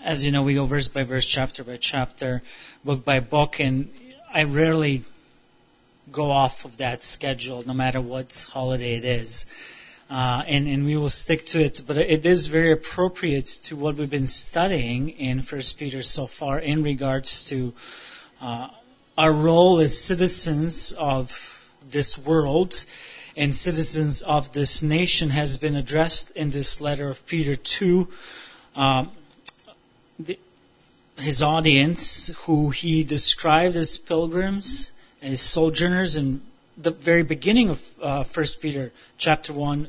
As you know, we go verse by verse, chapter by chapter, book by book, and I rarely go off of that schedule, no matter what holiday it is. And we will stick to it. But it is very appropriate to what we've been studying in 1 Peter so far in regards to our role as citizens of this world and citizens of this nation has been addressed in this letter of Peter to his audience, who he described as pilgrims, as sojourners. In the very beginning of 1 Peter chapter 1,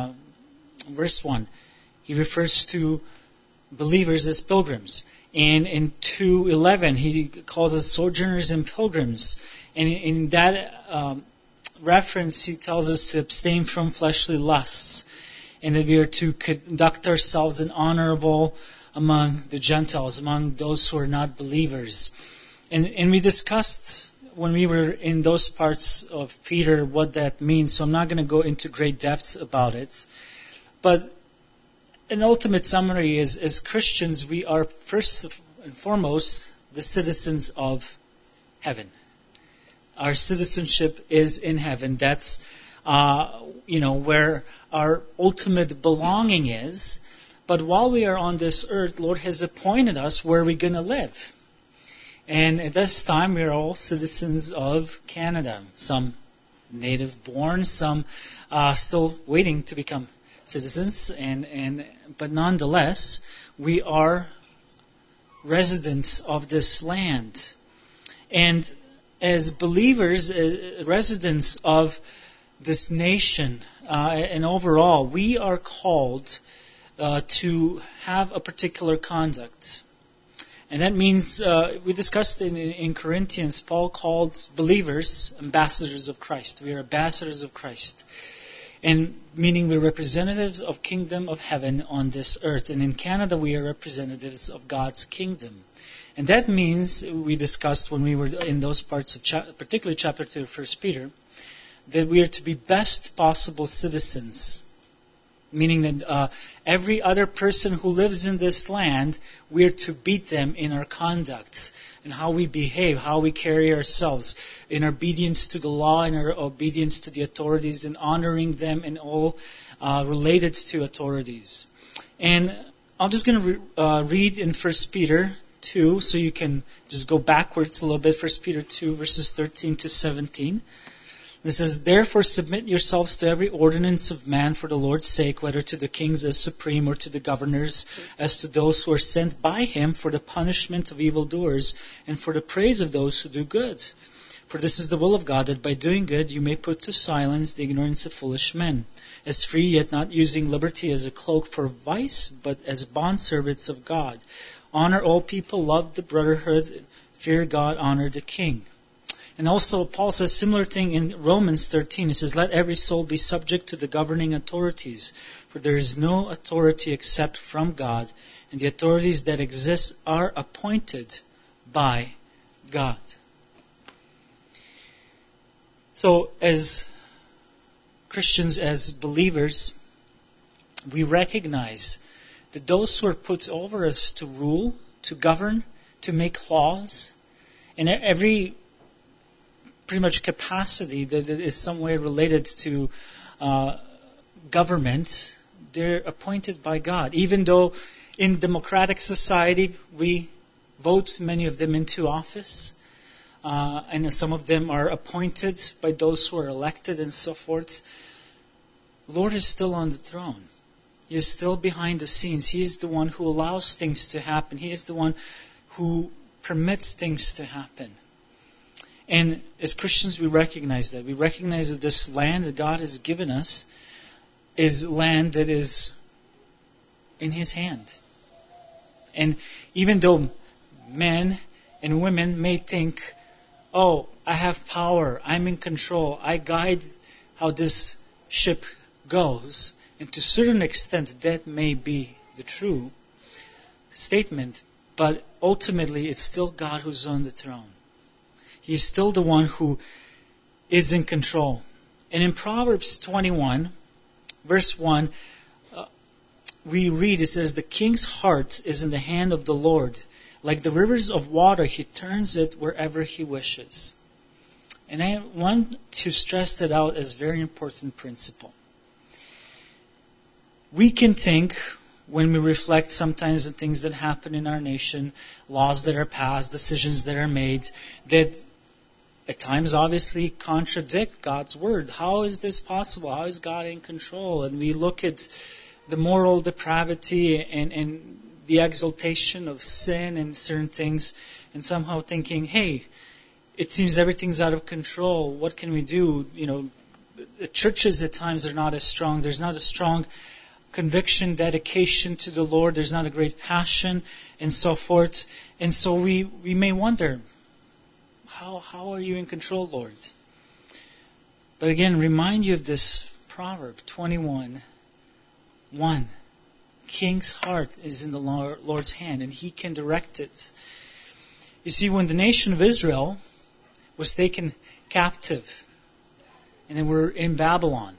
verse 1, he refers to believers as pilgrims. And in 2:11, he calls us sojourners and pilgrims. And in that reference, he tells us to abstain from fleshly lusts, and that we are to conduct ourselves in honorable among the Gentiles, among those who are not believers. And we discussed when we were in those parts of Peter what that means, so I'm not going to go into great depth about it. But an ultimate summary is, as Christians, we are first and foremost the citizens of heaven. Our citizenship is in heaven. That's where our ultimate belonging is. But while we are on this earth, Lord has appointed us where we're going to live. And at this time, we are all citizens of Canada. Some native born, some still waiting to become citizens. But nonetheless, we are residents of this land. And as believers, residents of this nation, and overall, we are called to have a particular conduct. And that means, we discussed in Corinthians, Paul called believers ambassadors of Christ. We are ambassadors of Christ. And meaning we're representatives of kingdom of heaven on this earth. And in Canada, we are representatives of God's kingdom. And that means, we discussed when we were in those parts of particularly chapter 2 of 1 Peter, that we are to be best possible citizens. Meaning that every other person who lives in this land, we are to beat them in our conduct and how we behave, how we carry ourselves, in obedience to the law, in our obedience to the authorities, and honoring them in all related to authorities. And I'm just going to read in 1 Peter 2, so you can just go backwards a little bit. 1 Peter 2, verses 13 to 17. It says, "Therefore submit yourselves to every ordinance of man for the Lord's sake, whether to the kings as supreme or to the governors as to those who are sent by him for the punishment of evildoers and for the praise of those who do good. For this is the will of God, that by doing good you may put to silence the ignorance of foolish men, as free, yet not using liberty as a cloak for vice, but as bondservants of God. Honor all people, love the brotherhood, fear God, honor the king." And also Paul says similar thing in Romans 13. He says, "Let every soul be subject to the governing authorities, for there is no authority except from God, and the authorities that exist are appointed by God." So as Christians, as believers, we recognize that those who are put over us to rule, to govern, to make laws, and every pretty much capacity that is some way related to government, they're appointed by God. Even though in democratic society we vote many of them into office, and some of them are appointed by those who are elected and so forth, the Lord is still on the throne. He is still behind the scenes. He is the one who allows things to happen. He is the one who permits things to happen. And as Christians, we recognize that. We recognize that this land that God has given us is land that is in His hand. And even though men and women may think, "Oh, I have power, I'm in control, I guide how this ship goes," and to a certain extent that may be the true statement, but ultimately it's still God who's on the throne. He's still the one who is in control. And in Proverbs 21, verse 1, we read, it says, the king's heart is in the hand of the Lord. Like the rivers of water, he turns it wherever he wishes. And I want to stress that out as a very important principle. We can think, when we reflect sometimes on things that happen in our nation, laws that are passed, decisions that are made, that at times obviously contradict God's word. How is this possible? How is God in control? And we look at the moral depravity and the exaltation of sin and certain things, and somehow thinking, hey, it seems everything's out of control. What can we do? The churches at times are not as strong. There's not a strong conviction, dedication to the Lord. There's not a great passion, and so forth. And so we may wonder, how are you in control, Lord? But again, remind you of this proverb, 21:1. King's heart is in the Lord's hand, and He can direct it. You see, when the nation of Israel was taken captive, and they were in Babylon,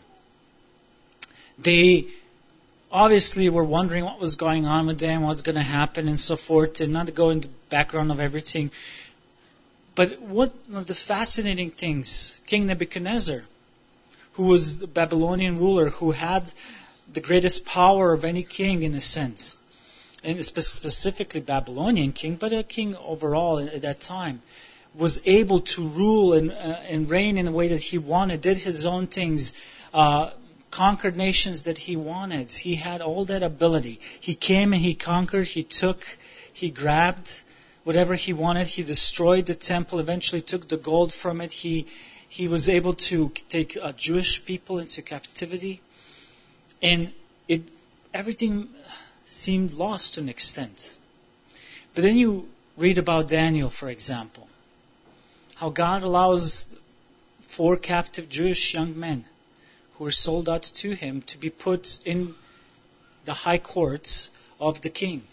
they obviously were wondering what was going on with them, what's going to happen, and so forth, and not to go into the background of everything. But one of the fascinating things, King Nebuchadnezzar, who was the Babylonian ruler, who had the greatest power of any king in a sense, and specifically Babylonian king, but a king overall at that time, was able to rule and reign in a way that he wanted, did his own things, conquered nations that he wanted. He had all that ability. He came and he conquered, he took, he grabbed whatever he wanted. He destroyed the temple, eventually took the gold from it. He was able to take Jewish people into captivity. And everything seemed lost to an extent. But then you read about Daniel, for example, how God allows 4 captive Jewish young men who were sold out to him to be put in the high courts of the king.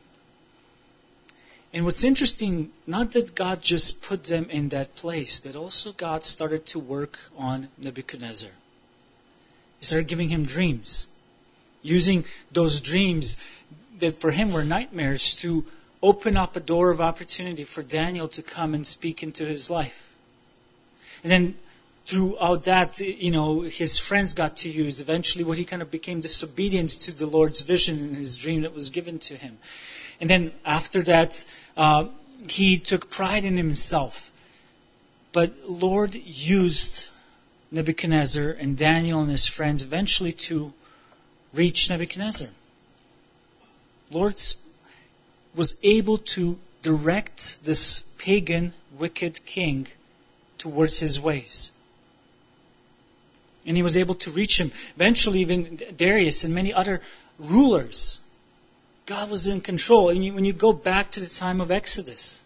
And what's interesting, not that God just put them in that place, that also God started to work on Nebuchadnezzar. He started giving him dreams, using those dreams that for him were nightmares to open up a door of opportunity for Daniel to come and speak into his life. And then throughout that, his friends got to use eventually what he kind of became disobedient to the Lord's vision in his dream that was given to him. And then after that, he took pride in himself. But Lord used Nebuchadnezzar and Daniel and his friends eventually to reach Nebuchadnezzar. Lord was able to direct this pagan, wicked king towards his ways. And he was able to reach him. Eventually, even Darius and many other rulers. God was in control. And when you go back to the time of Exodus,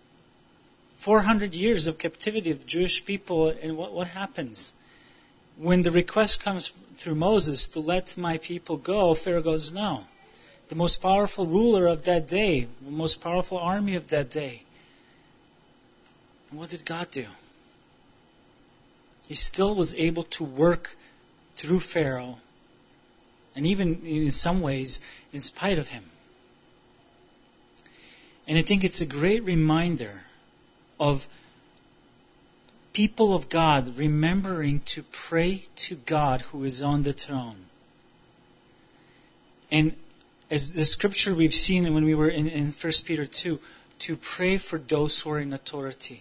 400 years of captivity of the Jewish people, and what happens? When the request comes through Moses to let my people go, Pharaoh goes, no. The most powerful ruler of that day, the most powerful army of that day. And what did God do? He still was able to work through Pharaoh, and even in some ways, in spite of him. And I think it's a great reminder of people of God remembering to pray to God who is on the throne. And as the scripture we've seen when we were in 1 Peter 2, to pray for those who are in authority.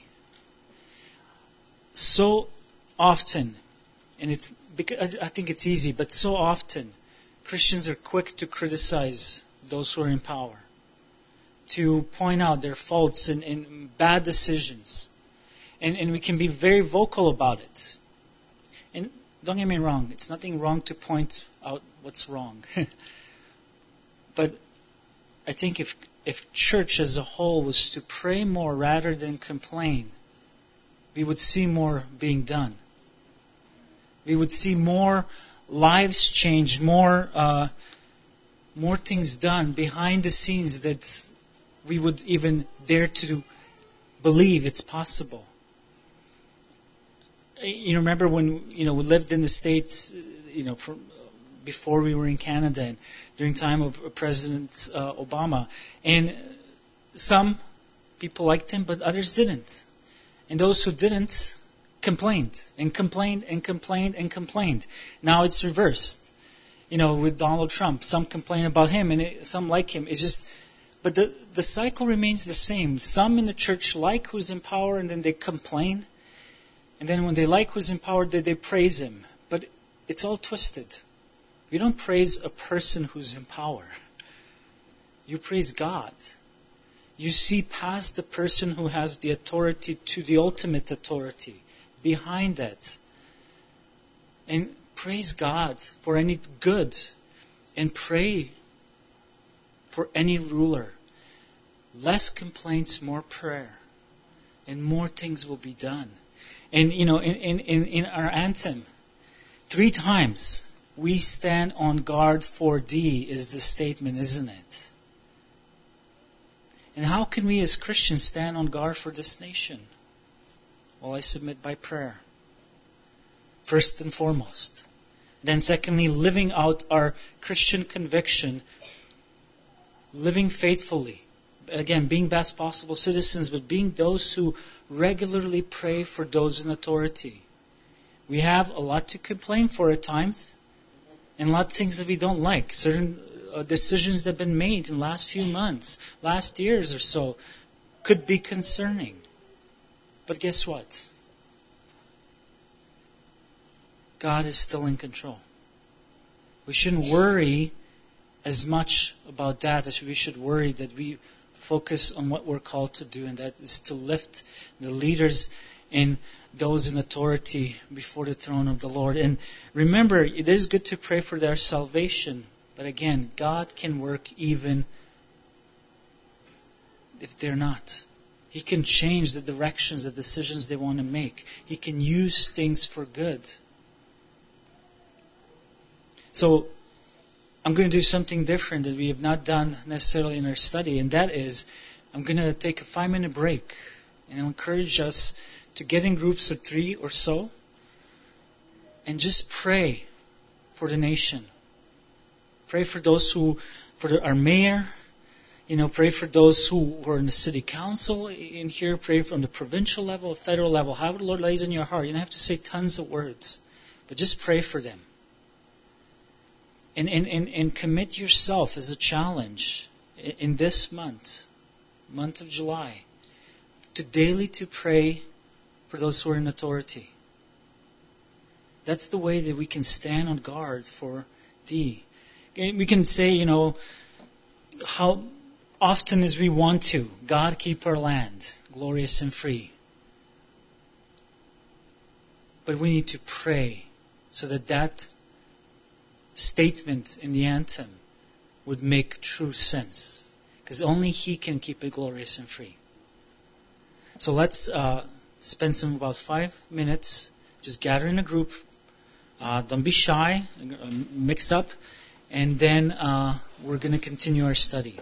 So often, and I think it's easy, but so often Christians are quick to criticize those who are in power, to point out their faults and bad decisions. And we can be very vocal about it. And don't get me wrong, it's nothing wrong to point out what's wrong. But I think if church as a whole was to pray more rather than complain, we would see more being done. We would see more lives changed, more things done behind the scenes that we would even dare to believe it's possible. Remember when we lived in the States, before we were in Canada, and during time of President Obama. And some people liked him, but others didn't. And those who didn't complained and complained and complained and complained. Now it's reversed. With Donald Trump, some complain about him and some like him. It's just, but the cycle remains the same. Some in the church like who's in power, and then they complain. And then when they like who's in power, they praise him. But it's all twisted. You don't praise a person who's in power. You praise God. You see past the person who has the authority to the ultimate authority behind that. And praise God for any good. And pray for any ruler. Less complaints, more prayer. And more things will be done. And in our anthem, 3 times, we stand on guard for thee is the statement, isn't it? And how can we as Christians stand on guard for this nation? Well, I submit by prayer. First and foremost. Then secondly, living out our Christian conviction, living faithfully. Again, being best possible citizens, but being those who regularly pray for those in authority. We have a lot to complain for at times, and a lot of things that we don't like. Certain decisions that have been made in the last few months, last years or so, could be concerning. But guess what? God is still in control. We shouldn't worry as much about that as we should worry that we focus on what we're called to do, and that is to lift the leaders and those in authority before the throne of the Lord. And remember, it is good to pray for their salvation, but again, God can work even if they're not. He can change the directions, the decisions they want to make. He can use things for good. So, I'm going to do something different that we have not done necessarily in our study, and that is, I'm going to take a 5-minute break, and I'll encourage us to get in groups of 3 or so, and just pray for the nation. Pray for those for our mayor, pray for those who are in the city council in here, pray from the provincial level, federal level, however the Lord lays in your heart. You don't have to say tons of words, but just pray for them. And commit yourself as a challenge in this month of July, to daily to pray for those who are in authority. That's the way that we can stand on guard for thee. We can say, how often as we want to, God keep our land glorious and free. But we need to pray so that statement in the anthem would make true sense. Because only He can keep it glorious and free. So let's spend about 5 minutes. Just gather in a group. Don't be shy. Mix up. And then we're going to continue our study.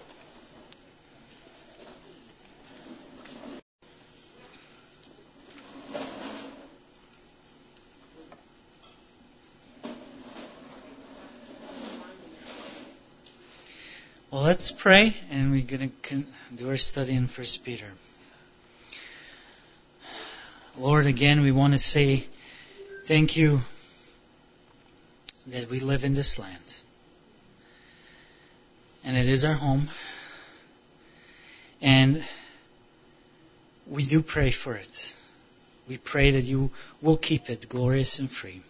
Well, let's pray, and we're going to do our study in 1 Peter. Lord, again, we want to say thank you that we live in this land. And it is our home. And we do pray for it. We pray that you will keep it glorious and free.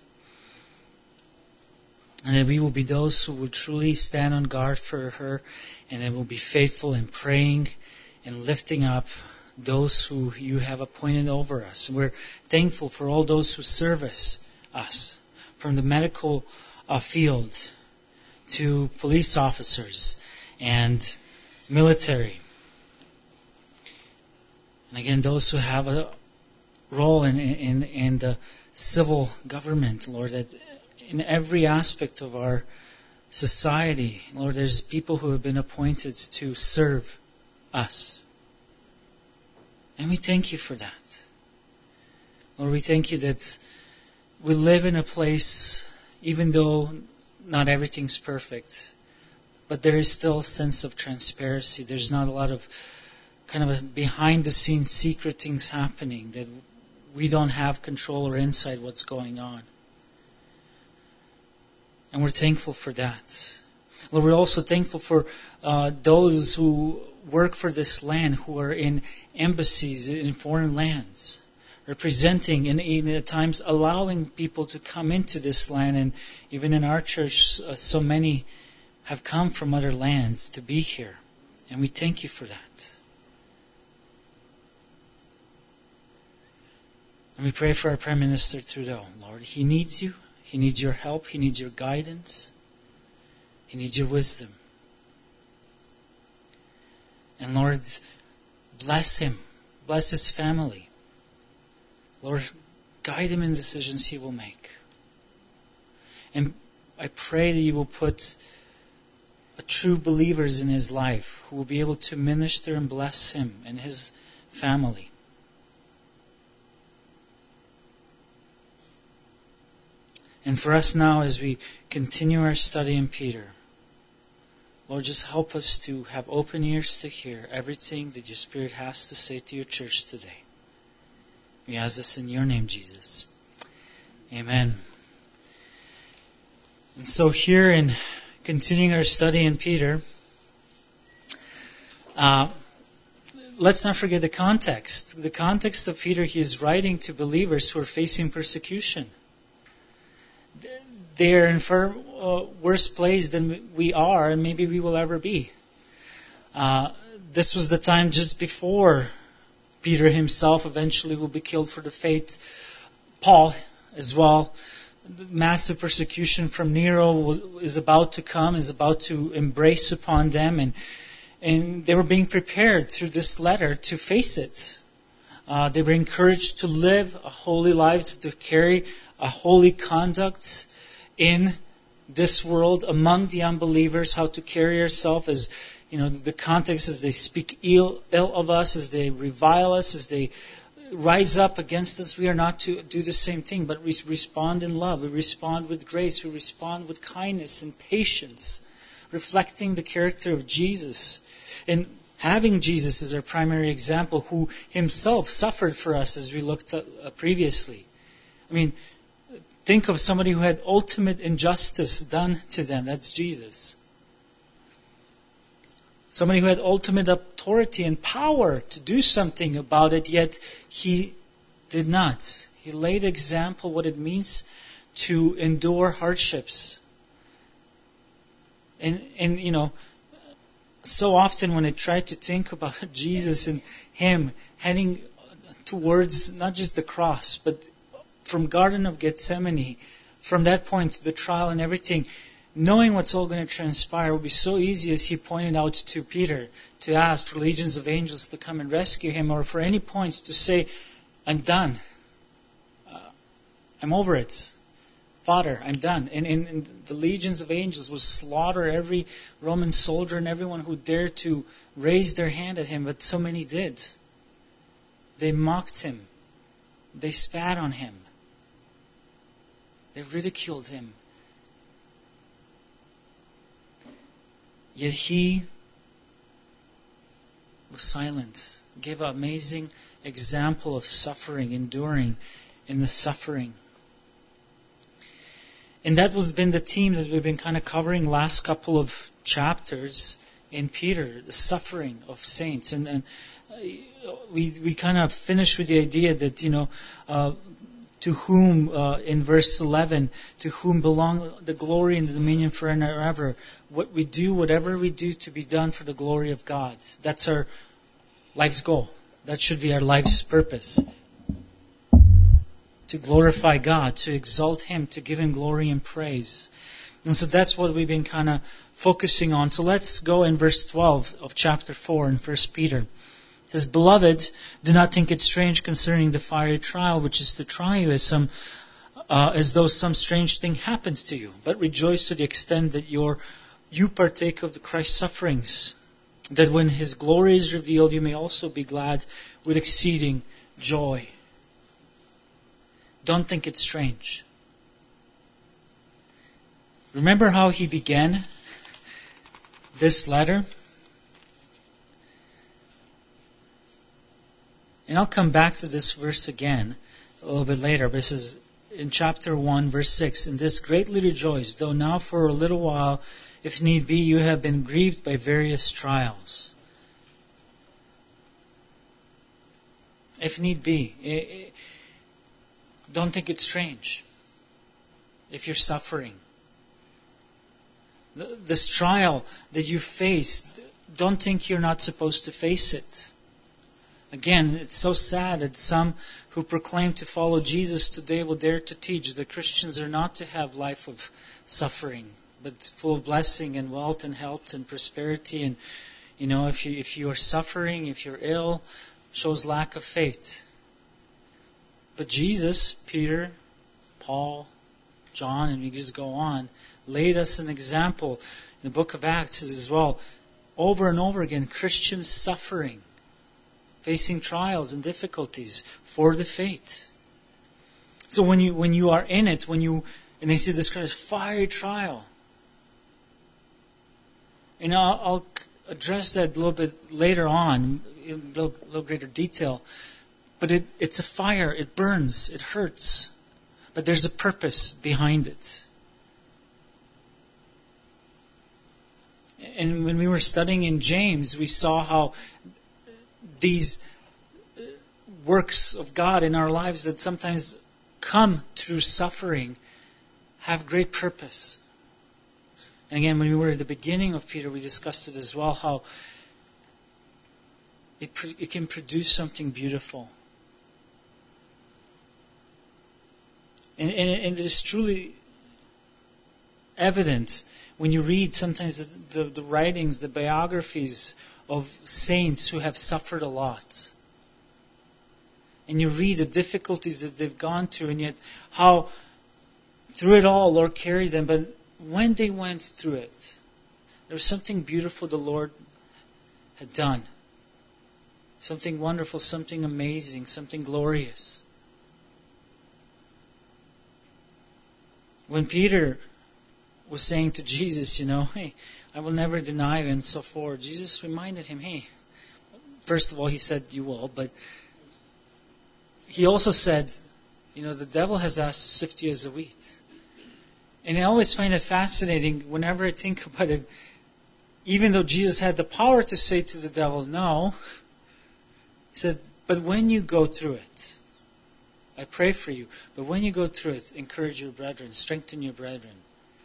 And that we will be those who will truly stand on guard for her, and that will be faithful in praying and lifting up those who you have appointed over us. And we're thankful for all those who service us, from the medical field to police officers and military. And again, those who have a role in the civil government, Lord, that in every aspect of our society, Lord, there's people who have been appointed to serve us. And we thank you for that. Lord, we thank you that we live in a place, even though not everything's perfect, but there is still a sense of transparency. There's not a lot of kind of a behind-the-scenes secret things happening that we don't have control or insight what's going on. And we're thankful for that. Lord, we're also thankful for those who work for this land, who are in embassies in foreign lands, representing and at times allowing people to come into this land. And even in our church, so many have come from other lands to be here. And we thank you for that. And we pray for our Prime Minister Trudeau, Lord. He needs you. He needs your help. He needs your guidance. He needs your wisdom. And Lord, bless him. Bless his family. Lord, guide him in decisions he will make. And I pray that you will put true believers in his life who will be able to minister and bless him and his family. And for us now, as we continue our study in Peter, Lord, just help us to have open ears to hear everything that your Spirit has to say to your church today. We ask this in your name, Jesus. Amen. And so here in continuing our study in Peter, let's not forget the context. The context of Peter, he is writing to believers who are facing persecution. They are in far worse place than we are, and maybe we will ever be. This was the time just before Peter himself eventually will be killed for the faith. Paul as well. Massive persecution from Nero is about to come, is about to embrace upon them, and they were being prepared through this letter to face it. They were encouraged to live a holy lives, to carry a holy conduct in this world among the unbelievers, how to carry ourselves as, the context as they speak ill of us, as they revile us, as they rise up against us. We are not to do the same thing, but we respond in love. We respond with grace. We respond with kindness and patience, reflecting the character of Jesus. And having Jesus as our primary example, who himself suffered for us, as we looked at previously. Think of somebody who had ultimate injustice done to them. That's Jesus. Somebody who had ultimate authority and power to do something about it, yet he did not. He laid example what it means to endure hardships. And so often when I try to think about Jesus and him heading towards not just the cross, but from Garden of Gethsemane, from that point to the trial and everything, knowing what's all going to transpire would be so easy, as he pointed out to Peter, to ask for legions of angels to come and rescue him, or for any point to say, I'm done. I'm over it. Father, I'm done. And the legions of angels would slaughter every Roman soldier and everyone who dared to raise their hand at him, but so many did. They mocked him. They spat on him. They ridiculed him. Yet he was silent, gave an amazing example of suffering, enduring in the suffering. And that was been the theme that we've been kind of covering last couple of chapters in Peter, the suffering of saints. And we kind of finished with the idea that, to whom, in verse 11, to whom belong the glory and the dominion forever and ever. Whatever we do to be done for the glory of God. That's our life's goal. That should be our life's purpose. To glorify God, to exalt Him, to give Him glory and praise. And so that's what we've been kind of focusing on. So let's go in verse 12 of chapter 4 in 1 Peter. It says, Beloved, do not think it strange concerning the fiery trial, which is to try you as though some strange thing happened to you. But rejoice to the extent that you partake of the Christ's sufferings, that when His glory is revealed, you may also be glad with exceeding joy. Don't think it's strange. Remember how he began this letter. And I'll come back to this verse again a little bit later. But this is in chapter 1, verse 6. "In this greatly rejoice, though now for a little while, if need be, you have been grieved by various trials." If need be. Don't think it's strange if you're suffering. This trial that you face, don't think you're not supposed to face it. Again, it's so sad that some who proclaim to follow Jesus today will dare to teach that Christians are not to have life of suffering, but full of blessing and wealth and health and prosperity. And if you are suffering, if you're ill, shows lack of faith. But Jesus, Peter, Paul, John, and we just go on, laid us an example in the book of Acts as well. Over and over again, Christians suffering, facing trials and difficulties for the faith. So when you are in it, and they say this kind of fiery trial, and I'll address that a little bit later on in a little greater detail. But it's a fire. It burns. It hurts. But there's a purpose behind it. And when we were studying in James, we saw how these works of God in our lives that sometimes come through suffering have great purpose. And again, when we were at the beginning of Peter, we discussed it as well, how it can produce something beautiful. And it is truly evident when you read sometimes the writings, the biographies of saints who have suffered a lot. And you read the difficulties that they've gone through, and yet how through it all, Lord carried them. But when they went through it, there was something beautiful the Lord had done. Something wonderful, something amazing, something glorious. When Peter was saying to Jesus, hey, I will never deny you and so forth, Jesus reminded him, hey, first of all, he said, you will, but he also said, the devil has asked to sift you as a wheat. And I always find it fascinating whenever I think about it, even though Jesus had the power to say to the devil, no, he said, but when you go through it, I pray for you, but when you go through it, encourage your brethren, strengthen your brethren.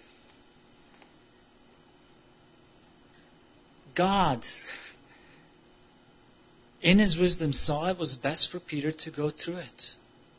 God, in His wisdom, saw it was best for Peter to go through it.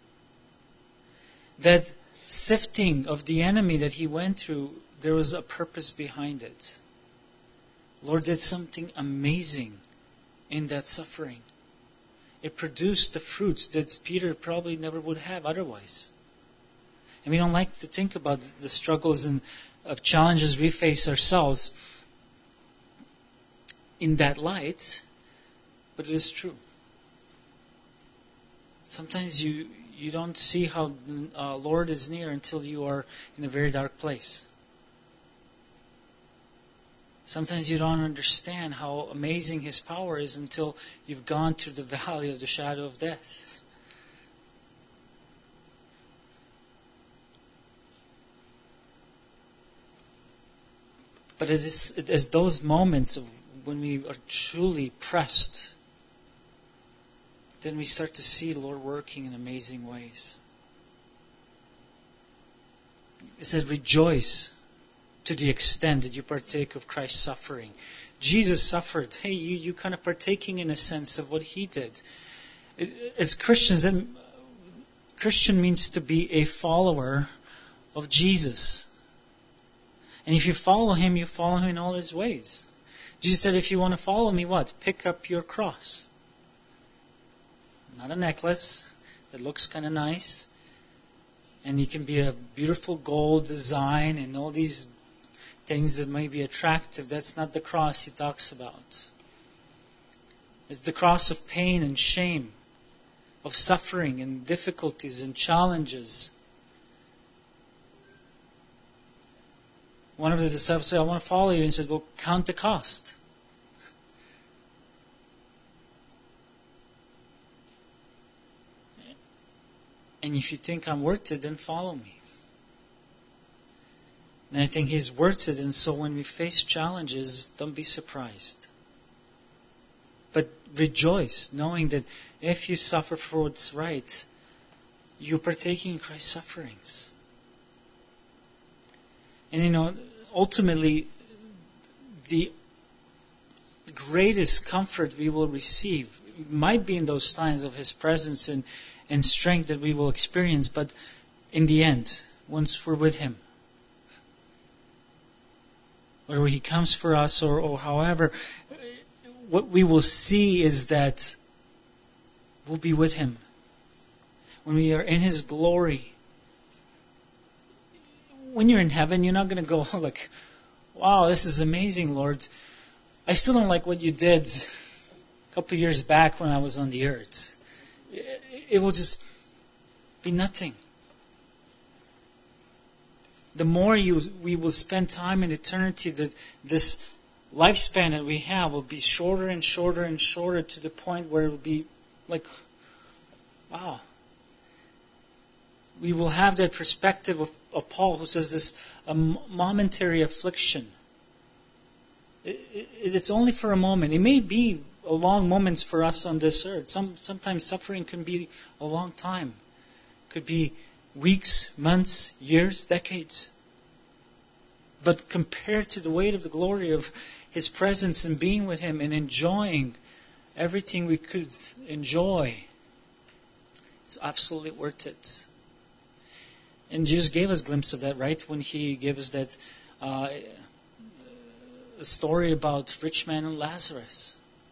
That sifting of the enemy that he went through, there was a purpose behind it. Lord did something amazing in that suffering. It produced the fruits that Peter probably never would have otherwise. And we don't like to think about the struggles and of challenges we face ourselves in that light, but it is true. Sometimes you don't see how Lord is near until you are in a very dark place. Sometimes you don't understand how amazing His power is until you've gone through the valley of the shadow of death. But it is those moments of when we are truly pressed, then we start to see the Lord working in amazing ways. It says, rejoice to the extent that you partake of Christ's suffering. Jesus suffered. Hey, you kind of partaking in a sense of what He did. As Christians, Christian means to be a follower of Jesus. And if you follow Him, you follow Him in all His ways. Jesus said, if you want to follow me, what? Pick up your cross. Not a necklace that looks kind of nice. And it can be a beautiful gold design and all these things that may be attractive. That's not the cross He talks about. It's the cross of pain and shame, of suffering and difficulties and challenges. One of the disciples said, I want to follow you. And he said, well, count the cost. And if you think I'm worth it, then follow me. And I think He's worth it. And so when we face challenges, don't be surprised. But rejoice, knowing that if you suffer for what's right, you're partaking in Christ's sufferings. And ultimately, the greatest comfort we will receive might be in those times of His presence and strength that we will experience, but in the end, once we're with Him, whether He comes for us or however, what we will see is that we'll be with Him. When we are in His glory, when you're in heaven, you're not going to go like, wow, this is amazing, Lord. I still don't like what you did a couple of years back when I was on the earth. It will just be nothing. The more we will spend time in eternity, that this lifespan that we have will be shorter and shorter and shorter to the point where it will be like, wow. We will have that perspective of Paul, who says this a momentary affliction. It's only for a moment. It may be a long moments for us on this earth. Sometimes suffering can be a long time. It could be weeks, months, years, decades. But compared to the weight of the glory of His presence and being with Him and enjoying everything we could enjoy, it's absolutely worth it. And Jesus gave us a glimpse of that, right? When He gave us that story about rich man and Lazarus.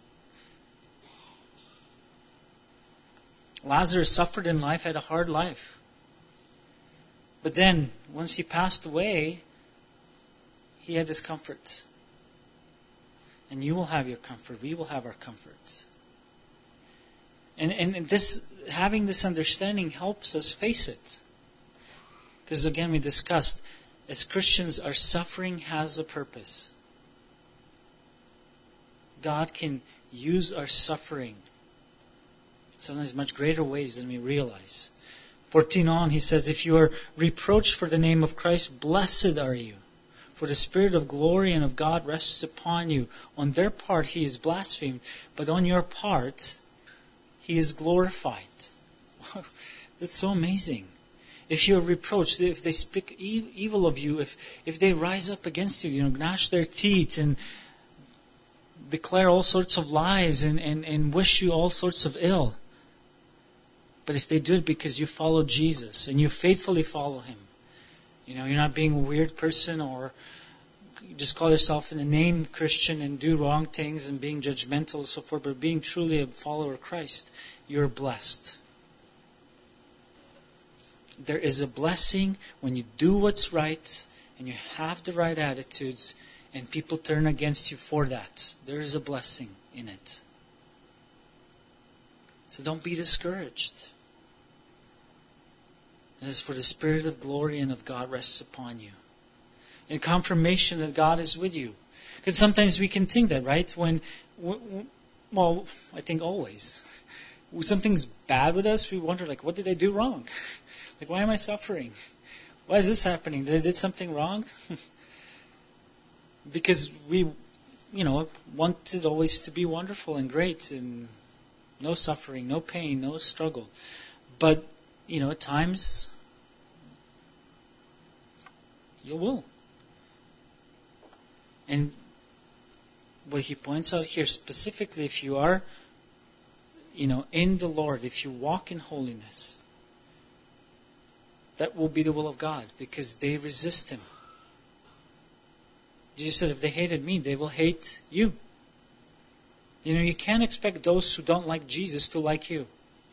Lazarus suffered in life, had a hard life. But then, once he passed away, he had his comfort. And you will have your comfort. We will have our comfort. And this, having this understanding helps us face it. Because again, we discussed, as Christians, our suffering has a purpose. God can use our suffering sometimes much greater ways than we realize. 14 on, he says, if you are reproached for the name of Christ, blessed are you. For the Spirit of glory and of God rests upon you. On their part, He is blasphemed, but on your part, He is glorified. That's so amazing. If you're reproached, if they speak evil of you, if they rise up against you, gnash their teeth and declare all sorts of lies and wish you all sorts of ill. But if they do it because you follow Jesus and you faithfully follow Him, you're not being a weird person or just call yourself in a name Christian and do wrong things and being judgmental and so forth, but being truly a follower of Christ, you're blessed. There is a blessing when you do what's right and you have the right attitudes and people turn against you for that. There is a blessing in it. So don't be discouraged. As for the Spirit of glory and of God rests upon you. And confirmation that God is with you. Because sometimes we can think that, right? Well, I think always. When something's bad with us, we wonder, what did I do wrong? Why am I suffering? Why is this happening? Did I did something wrong? Because we, want it always to be wonderful and great and no suffering, no pain, no struggle. But, at times, you will. And what he points out here specifically, if you are, in the Lord, if you walk in holiness, that will be the will of God because they resist Him. Jesus said, if they hated me, they will hate you. You can't expect those who don't like Jesus to like you.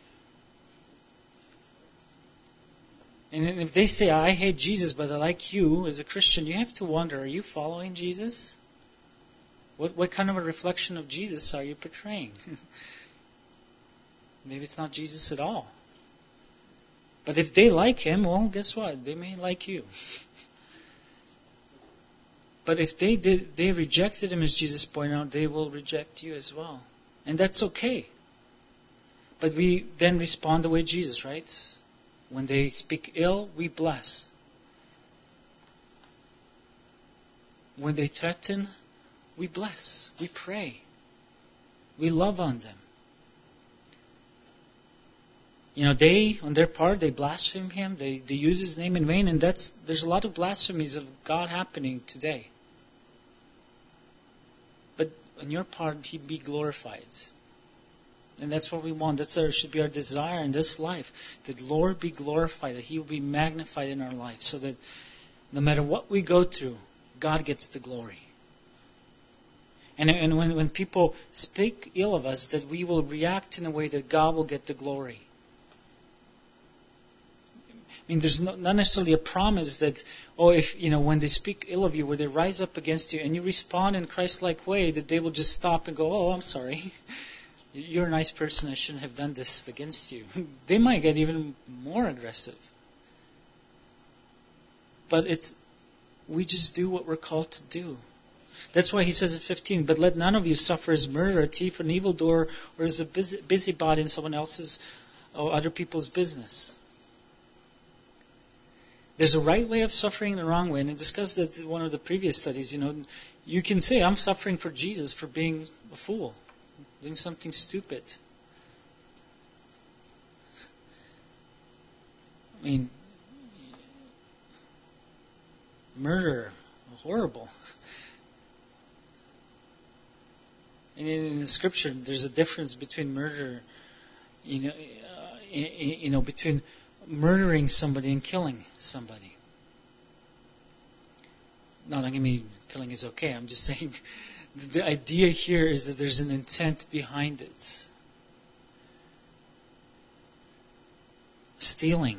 And if they say, I hate Jesus, but I like you as a Christian, you have to wonder, are you following Jesus? What kind of a reflection of Jesus are you portraying? Maybe it's not Jesus at all. But if they like Him, well, guess what? They may like you. But if they rejected him, as Jesus pointed out, they will reject you as well. And that's okay. But we then respond the way Jesus, right? When they speak ill, we bless. When they threaten, we bless. We pray. We love on them. They, on their part, they blaspheme him. They use his name in vain. And there's a lot of blasphemies of God happening today. But on your part, he be glorified. And that's what we want. Should be our desire in this life. That the Lord be glorified. That he will be magnified in our life. So that no matter what we go through, God gets the glory. And when people speak ill of us, that we will react in a way that God will get the glory. I mean, there's not necessarily a promise that, when they speak ill of you, where they rise up against you, and you respond in a Christ-like way, that they will just stop and go, "Oh, I'm sorry. You're a nice person. I shouldn't have done this against you." They might get even more aggressive. But we just do what we're called to do. That's why he says in 15, "But let none of you suffer as murderer, a thief, an evildoer, or as a busybody in someone else's or other people's business." There's a right way of suffering and a wrong way. And I discussed that in one of the previous studies. You can say, "I'm suffering for Jesus for being a fool, doing something stupid." I mean, murder, horrible. And in the Scripture, there's a difference between murder, between murdering somebody and killing somebody. Now, don't get me, killing is okay. I'm just saying the idea here is that there's an intent behind it. Stealing.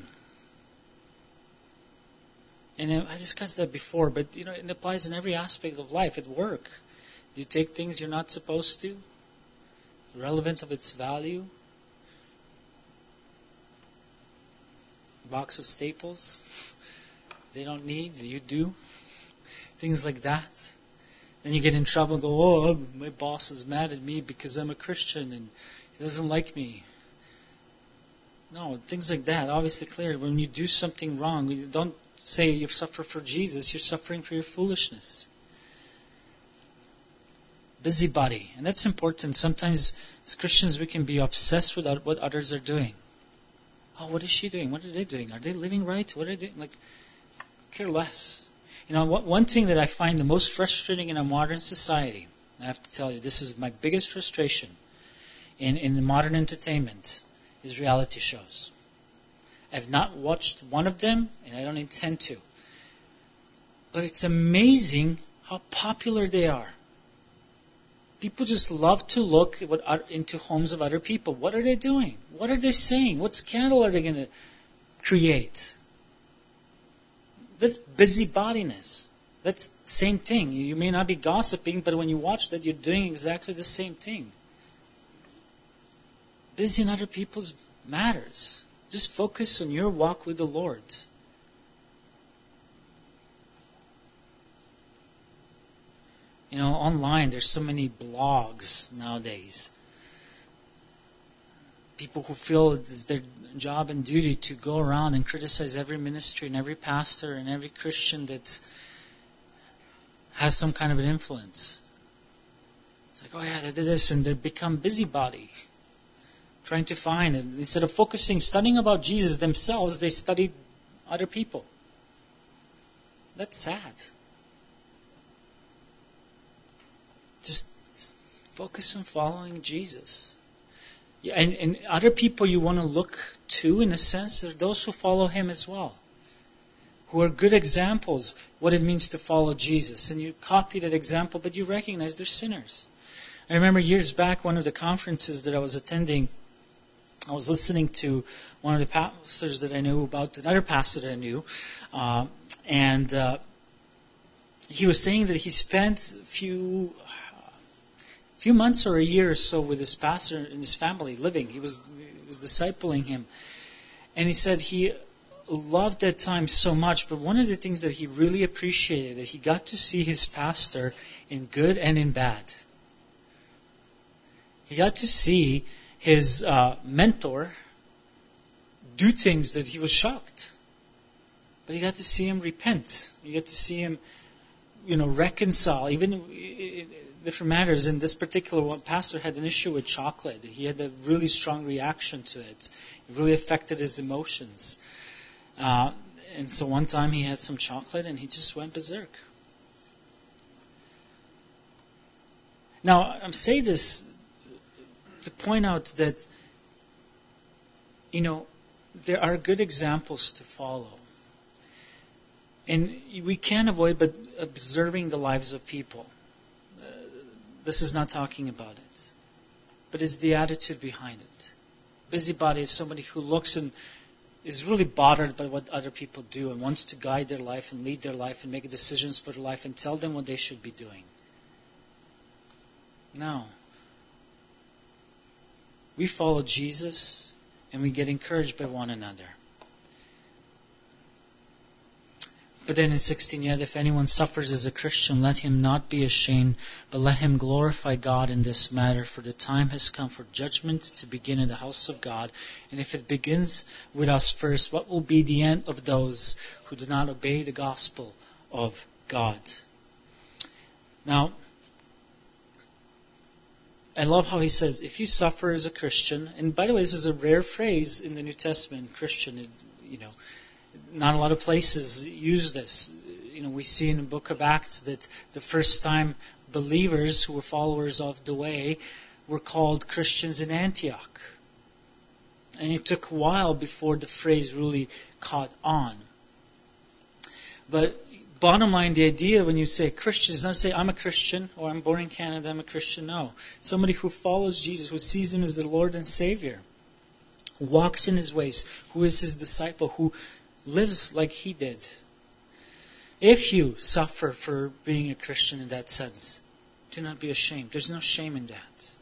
And I discussed that before, but it applies in every aspect of life. At work, do you take things you're not supposed to? Irrelevant of its value? A box of staples they don't need, you do? Things like that. Then you get in trouble and go, "Oh, my boss is mad at me because I'm a Christian and he doesn't like me." No, things like that. Obviously clear. When you do something wrong, you don't say you suffer for Jesus, you're suffering for your foolishness. Busybody. And that's important. Sometimes as Christians we can be obsessed with what others are doing. Oh, what is she doing? What are they doing? Are they living right? What are they doing? Care less. One thing that I find the most frustrating in a modern society, I have to tell you, this is my biggest frustration in the modern entertainment, is reality shows. I've not watched one of them, and I don't intend to. But it's amazing how popular they are. People just love to look into homes of other people. What are they doing? What are they saying? What scandal are they going to create? That's busybodiness. That's the same thing. You may not be gossiping, but when you watch that, you're doing exactly the same thing. Busy in other people's matters. Just focus on your walk with the Lord. Online, there's so many blogs nowadays. People who feel it's their job and duty to go around and criticize every ministry and every pastor and every Christian that has some kind of an influence. It's like, "Oh yeah, they did this," and they become busybody, trying to find it. Instead of studying about Jesus themselves, they studied other people. That's sad. Just focus on following Jesus. Yeah, and other people you want to look to, in a sense, are those who follow Him as well, who are good examples what it means to follow Jesus. And you copy that example, but you recognize they're sinners. I remember years back, one of the conferences that I was attending, I was listening to one of the pastors that I knew about another pastor that I knew, and he was saying that he spent a few months or a year or so with this pastor and his family living. He was discipling him. And he said he loved that time so much, but one of the things that he really appreciated, that he got to see his pastor in good and in bad. He got to see his mentor do things that he was shocked. But he got to see him repent. You got to see him, reconcile, even in different matters. And this particular one, pastor had an issue with chocolate. He had a really strong reaction to it. It really affected his emotions. And so one time he had some chocolate and he just went berserk. Now, I'm saying this to point out that, there are good examples to follow. And we can't avoid but observing the lives of people. This is not talking about it. But it's the attitude behind it. Busybody is somebody who looks and is really bothered by what other people do and wants to guide their life and lead their life and make decisions for their life and tell them what they should be doing. No. We follow Jesus and we get encouraged by one another. But then in 16, yet if anyone suffers as a Christian, let him not be ashamed, but let him glorify God in this matter, for the time has come for judgment to begin in the house of God. And if it begins with us first, what will be the end of those who do not obey the gospel of God? Now, I love how he says, if you suffer as a Christian, and by the way, this is a rare phrase in the New Testament, Christian, not a lot of places use this. We see in the book of Acts that the first time believers who were followers of the way were called Christians in Antioch. And it took a while before the phrase really caught on. But bottom line, the idea when you say Christian is not say I'm a Christian or I'm born in Canada, I'm a Christian. No. Somebody who follows Jesus, who sees Him as the Lord and Savior, who walks in His ways, who is His disciple, who lives like He did. If you suffer for being a Christian in that sense, do not be ashamed. There's no shame in that.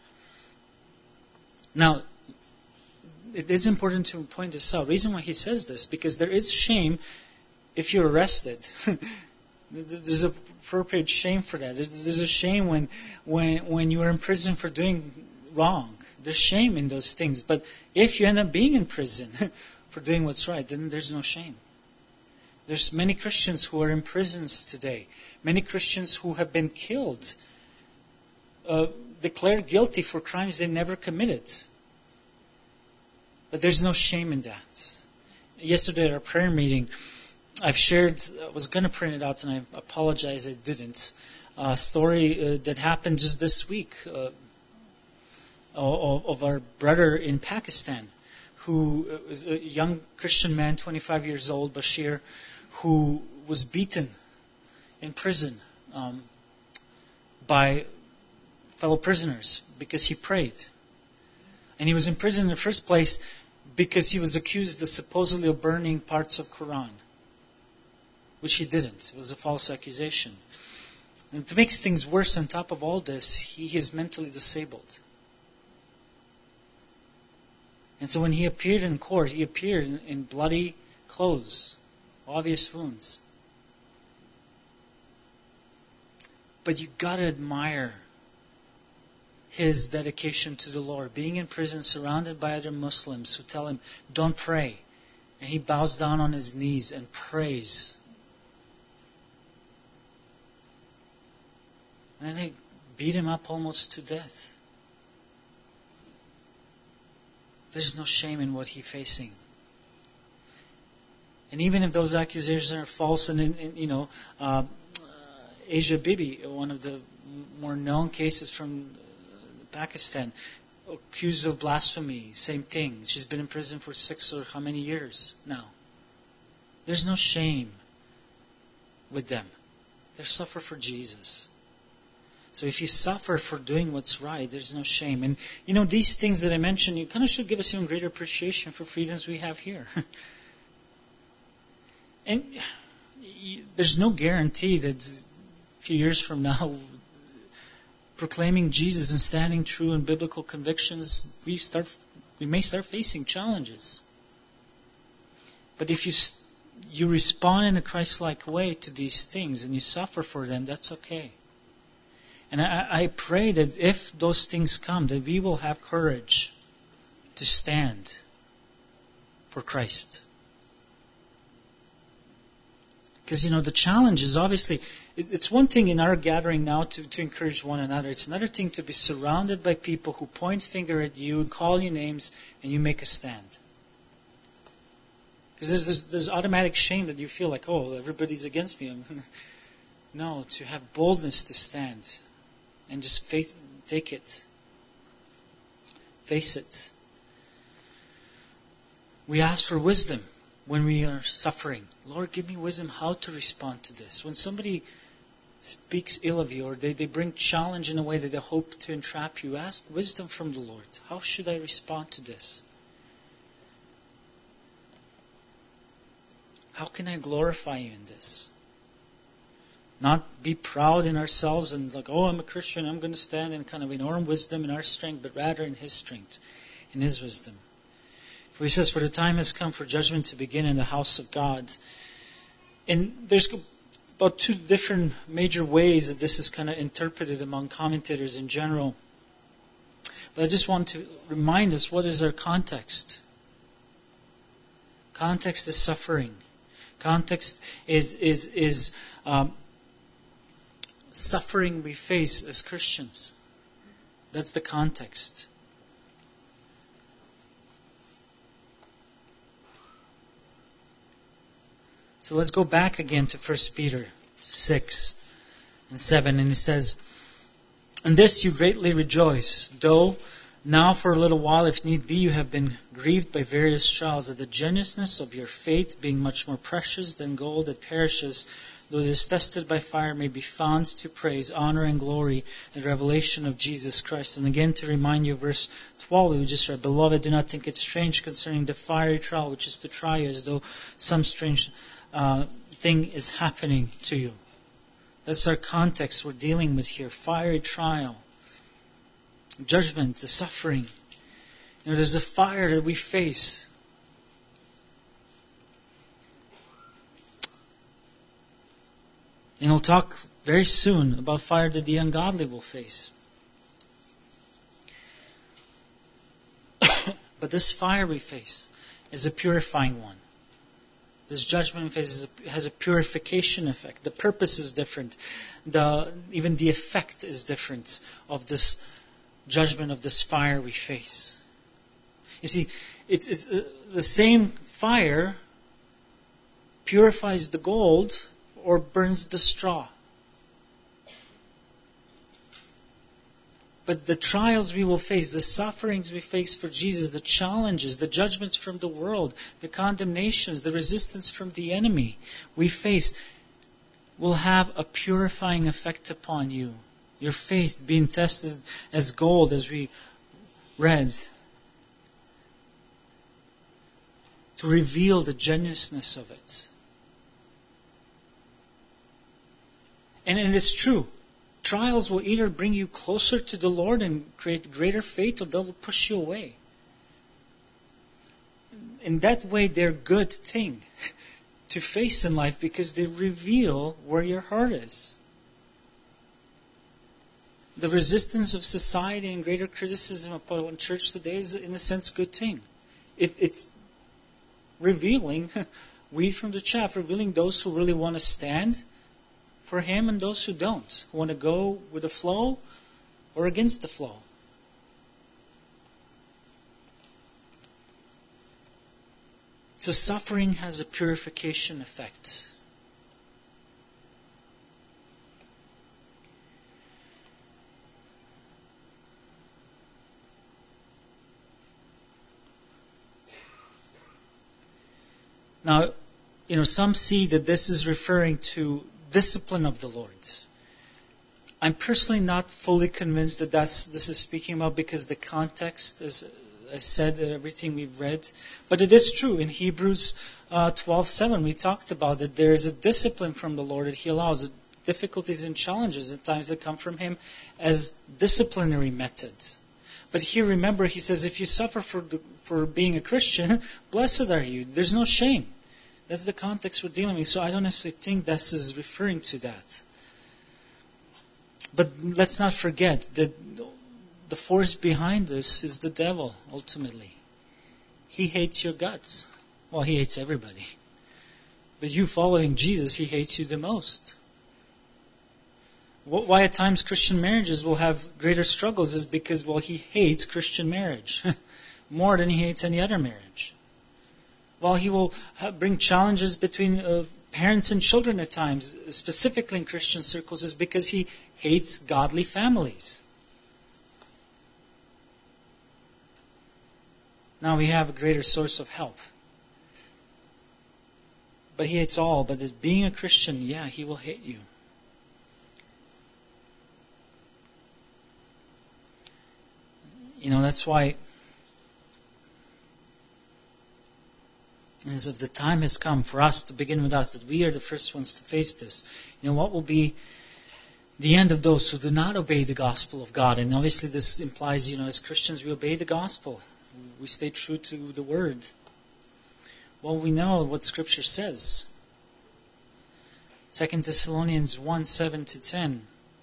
Now, it is important to point this out. The reason why he says this, because there is shame if you're arrested. There's an appropriate shame for that. There's a shame when you are in prison for doing wrong. There's shame in those things. But if you end up being in prison for doing what's right, then there's no shame. There's many Christians who are in prisons today. Many Christians who have been killed, declared guilty for crimes they never committed. But there's no shame in that. Yesterday at our prayer meeting, I was going to print it out and I apologize I didn't. A story that happened just this week of our brother in Pakistan, who is a young Christian man, 25 years old, Bashir, who was beaten in prison by fellow prisoners because he prayed. And he was in prison in the first place because he was accused of supposedly of burning parts of Quran, which he didn't. It was a false accusation. And to make things worse, on top of all this, he is mentally disabled. And so when he appeared in court, he appeared in bloody clothes, obvious wounds. But you got to admire his dedication to the Lord. Being in prison, surrounded by other Muslims who tell him, don't pray. And he bows down on his knees and prays. And they beat him up almost to death. There's no shame in what he's facing. And even if those accusations are false, and Asia Bibi, one of the more known cases from Pakistan, accused of blasphemy, same thing. She's been in prison for 6 or how many years now. There's no shame with them. They suffer for Jesus. So if you suffer for doing what's right, there's no shame. And these things that I mentioned, you kind of should give us even greater appreciation for freedoms we have here. And there's no guarantee that a few years from now, proclaiming Jesus and standing true in biblical convictions, we may start facing challenges. But if you respond in a Christ-like way to these things and you suffer for them, that's okay. And I pray that if those things come, that we will have courage to stand for Christ. Because, the challenge is obviously, it's one thing in our gathering now to encourage one another. It's another thing to be surrounded by people who point finger at you and call you names and you make a stand. Because there's automatic shame that you feel like, oh, everybody's against me. No, to have boldness to stand and just take it. Face it. We ask for wisdom when we are suffering. Lord, give me wisdom how to respond to this. When somebody speaks ill of you or they bring challenge in a way that they hope to entrap you, ask wisdom from the Lord. How should I respond to this? How can I glorify you in this? Not be proud in ourselves and like, oh, I'm a Christian, I'm going to stand and kind of ignore wisdom in our strength, but rather in His strength, in His wisdom. For He says, for the time has come for judgment to begin in the house of God. And there's about two different major ways that this is kind of interpreted among commentators in general. But I just want to remind us, what is our context? Context is suffering. Context is suffering we face as Christians. That's the context. So let's go back again to 1 Peter 6 and 7. And it says, in this you greatly rejoice, though now for a little while, if need be, you have been grieved by various trials, that the genuineness of your faith, being much more precious than gold that perishes, though it is tested by fire, may be found to praise, honor, and glory in the revelation of Jesus Christ. And again, to remind you, verse 12, we just read, beloved, do not think it strange concerning the fiery trial, which is to try you as though some strange thing is happening to you. That's our context we're dealing with here. Fiery trial. Judgment, the suffering. There's a fire that we face. And we'll talk very soon about fire that the ungodly will face. But this fire we face is a purifying one. This judgment we face has a purification effect. The purpose is different. Even the effect is different of this judgment, of this fire we face. You see, it's the same fire purifies the gold or burns the straw. But the trials we will face, the sufferings we face for Jesus, the challenges, the judgments from the world, the condemnations, the resistance from the enemy we face will have a purifying effect upon you. Your faith being tested as gold, as we read, to reveal the genuineness of it. And it's true. Trials will either bring you closer to the Lord and create greater faith, or they will push you away. In that way, they're a good thing to face in life because they reveal where your heart is. The resistance of society and greater criticism upon church today is, in a sense, a good thing. It's revealing wheat from the chaff, revealing those who really want to stand for Him and those who don't, who want to go with the flow or against the flow. So suffering has a purification effect. Now, some see that this is referring to discipline of the Lord. I'm personally not fully convinced that this is speaking about, because the context, as I said, everything we've read. But it is true. In Hebrews 12:7, we talked about that there is a discipline from the Lord that He allows. Difficulties and challenges at times that come from Him as disciplinary method. But here, remember, He says, if you suffer for being a Christian, blessed are you. There's no shame. That's the context we're dealing with. So I don't necessarily think this is referring to that. But let's not forget that the force behind this is the devil, ultimately. He hates your guts. Well, he hates everybody. But you following Jesus, he hates you the most. Why at times Christian marriages will have greater struggles is because, well, he hates Christian marriage more than he hates any other marriage. While he will bring challenges between parents and children at times, specifically in Christian circles, is because he hates godly families. Now we have a greater source of help. But he hates all. But as being a Christian, yeah, he will hate you. That's why, as if the time has come for us to begin with us, that we are the first ones to face this. What will be the end of those who do not obey the gospel of God? And obviously this implies, as Christians we obey the gospel. We stay true to the word. Well, we know what Scripture says. 2 Thessalonians 1, 7-10.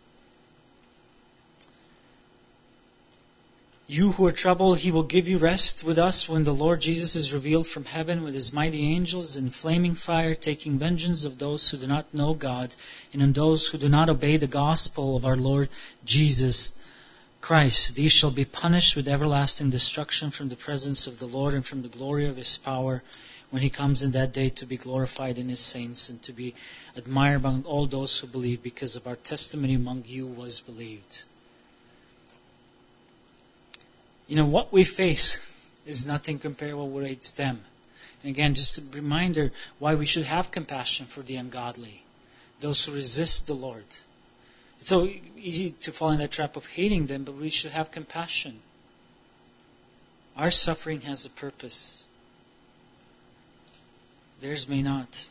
You who are troubled, he will give you rest with us when the Lord Jesus is revealed from heaven with his mighty angels in flaming fire, taking vengeance of those who do not know God and on those who do not obey the gospel of our Lord Jesus Christ. These shall be punished with everlasting destruction from the presence of the Lord and from the glory of his power when he comes in that day to be glorified in his saints and to be admired among all those who believe, because of our testimony among you was believed. What we face is nothing compared to what awaits them. And again, just a reminder why we should have compassion for the ungodly, those who resist the Lord. It's so easy to fall in that trap of hating them, but we should have compassion. Our suffering has a purpose. Theirs may not.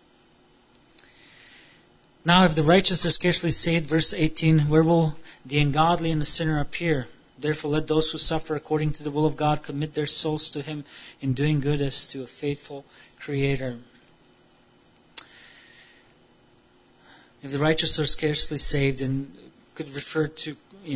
Now, if the righteous are scarcely saved, verse 18, where will the ungodly and the sinner appear? Therefore, let those who suffer according to the will of God commit their souls to him in doing good as to a faithful Creator. If the righteous are scarcely saved, and could refer to,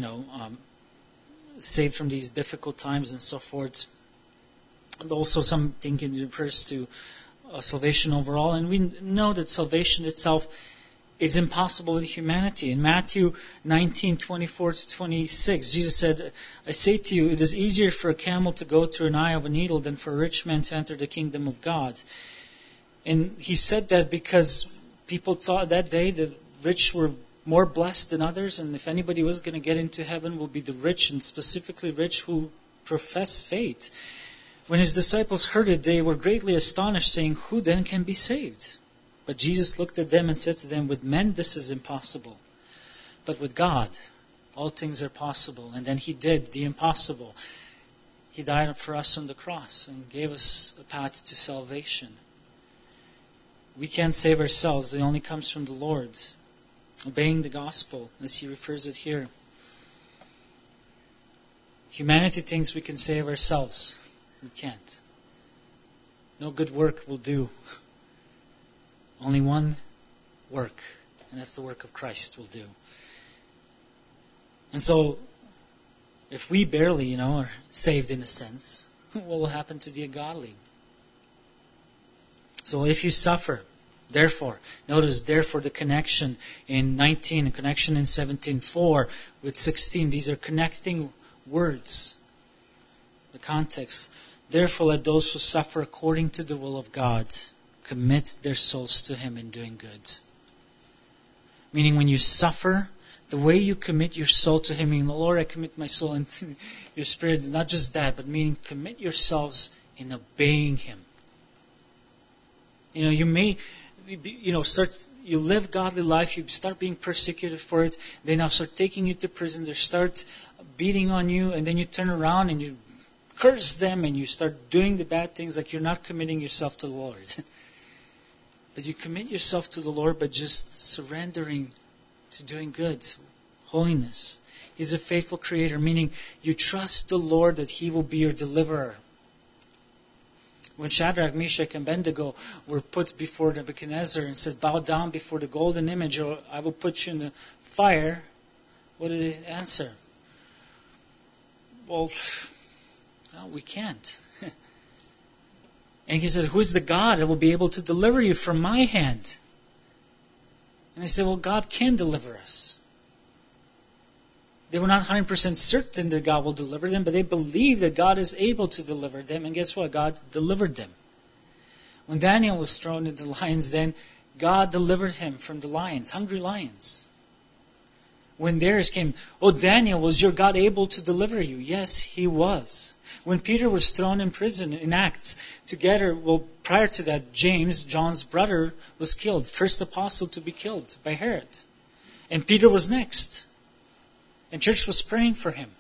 saved from these difficult times and so forth. And also some think it refers to salvation overall. And we know that salvation itself is impossible in humanity. In Matthew 19:24-26, Jesus said, I say to you, it is easier for a camel to go through an eye of a needle than for a rich man to enter the kingdom of God. And he said that because people thought that day the rich were more blessed than others, and if anybody was going to get into heaven, will be the rich, and specifically rich who profess faith. When his disciples heard it, they were greatly astonished, saying, who then can be saved? But Jesus looked at them and said to them, with men this is impossible, but with God all things are possible. And then he did the impossible. He died for us on the cross and gave us a path to salvation. We can't save ourselves. It only comes from the Lord. Obeying the gospel, as he refers it here. Humanity thinks we can save ourselves. We can't. No good work will do. Only one work, and that's the work of Christ will do. And so, if we barely, are saved in a sense, what will happen to the ungodly? So if you suffer, therefore, notice therefore the connection in 19, the connection in 17:4 with 16. These are connecting words. The context. Therefore, let those who suffer according to the will of God commit their souls to him in doing good. Meaning when you suffer, the way you commit your soul to him, meaning, Lord, I commit my soul and your spirit, not just that, but meaning commit yourselves in obeying him. You may, you live godly life, you start being persecuted for it, they now start taking you to prison, they start beating on you, and then you turn around and you curse them and you start doing the bad things, like you're not committing yourself to the Lord. But you commit yourself to the Lord by just surrendering to doing good, holiness. He's a faithful Creator, meaning you trust the Lord that he will be your deliverer. When Shadrach, Meshach, and Abednego were put before Nebuchadnezzar and said, bow down before the golden image or I will put you in the fire, what did they answer? Well, no, we can't. And he said, who is the God that will be able to deliver you from my hand? And they said, well, God can deliver us. They were not 100% certain that God will deliver them, but they believed that God is able to deliver them. And guess what? God delivered them. When Daniel was thrown into the lions, then God delivered him from the lions, hungry lions. When theirs came, oh, Daniel, was your God able to deliver you? Yes, he was. When Peter was thrown in prison in Acts, prior to that, James, John's brother, was killed. First apostle to be killed by Herod. And Peter was next. And church was praying for him.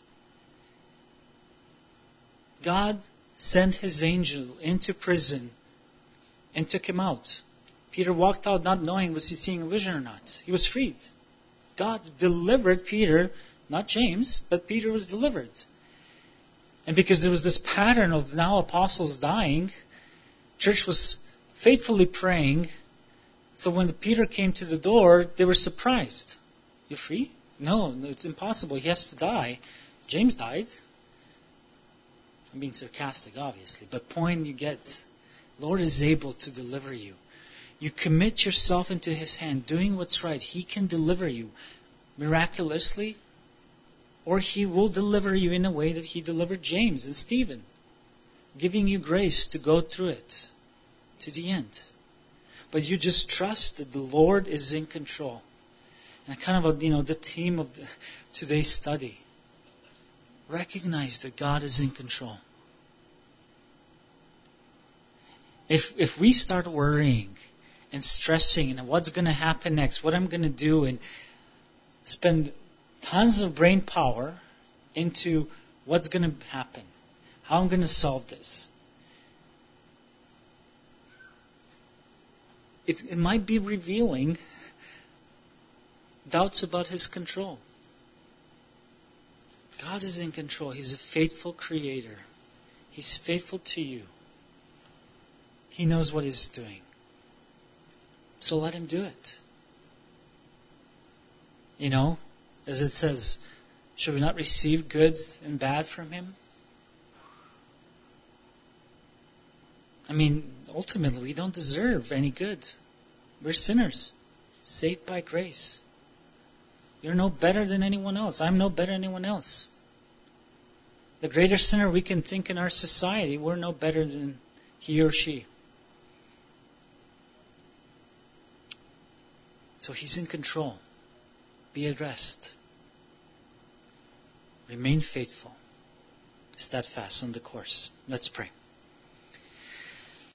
God sent his angel into prison and took him out. Peter walked out not knowing was he seeing a vision or not. He was freed. God delivered Peter, not James, but Peter was delivered. And because there was this pattern of now apostles dying, church was faithfully praying. So when Peter came to the door, they were surprised. You're free? No, it's impossible. He has to die. James died. I'm being sarcastic, obviously. But point you get, Lord is able to deliver you. You commit yourself into His hand, doing what's right. He can deliver you miraculously, or He will deliver you in a way that He delivered James and Stephen, giving you grace to go through it to the end. But you just trust that the Lord is in control. And kind of, the theme of today's study. Recognize that God is in control. If we start worrying and stressing and what's going to happen next, what I'm going to do, and spend tons of brain power into what's going to happen, how I'm going to solve this, it might be revealing doubts about His control. God is in control. He's a faithful Creator. He's faithful to you. He knows what He's doing. So let Him do it. As it says, should we not receive goods and bad from Him? Ultimately, we don't deserve any good. We're sinners, saved by grace. You're no better than anyone else. I'm no better than anyone else. The greatest sinner we can think in our society, we're no better than he or she. So He's in control. Be at rest. Remain faithful. Steadfast on the course. Let's pray.